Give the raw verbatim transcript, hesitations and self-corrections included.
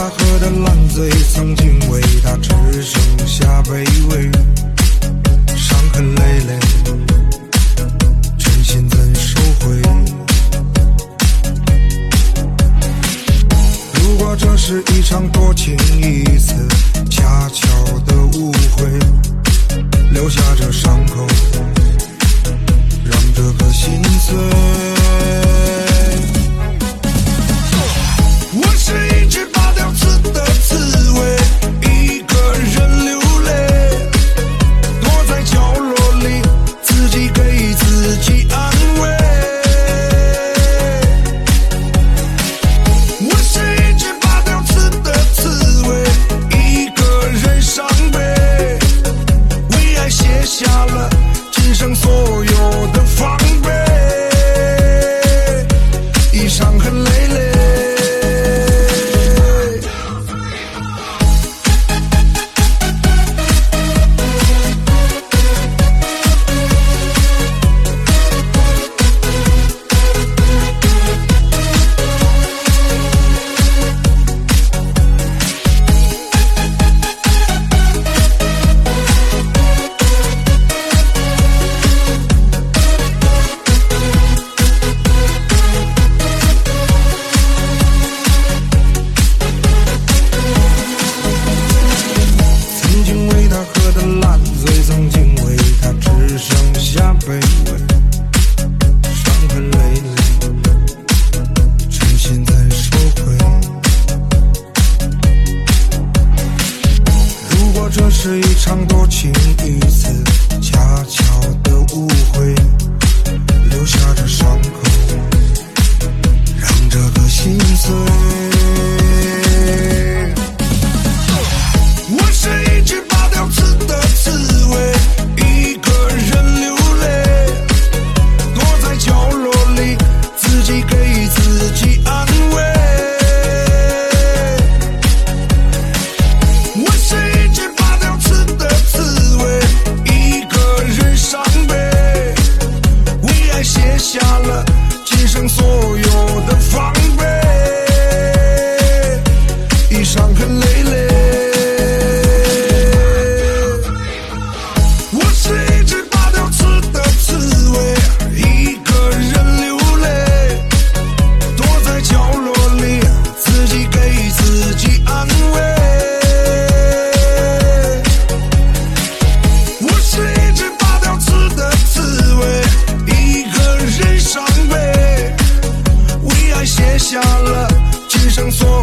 他喝的烂醉，曾经为他只剩下卑微，伤痕累累，真心怎收回？如果这是一场多情一次恰巧的误会，留下这伤口，让这颗心碎。我是一只拔掉刺的刺猬，一个人流泪，躲在角落里，自己给自己安慰。我是一只拔掉刺的刺猬，一个人伤悲，为爱写下了今生所有的防备，已伤痕累累。这是一场多情一次恰巧的误会，留下这伤口，让这颗心碎。我是一只拔掉刺的刺猬，一个人流泪，躲在角落里，自己给自己安慰。我是一只写下了今生所有的防备，已伤痕累累。我是一只拔掉刺的刺猬，一个人流泪，躲在角落里，自己给自己安慰。我是一只拔掉刺的刺猬，伤悲，为爱写下了今生所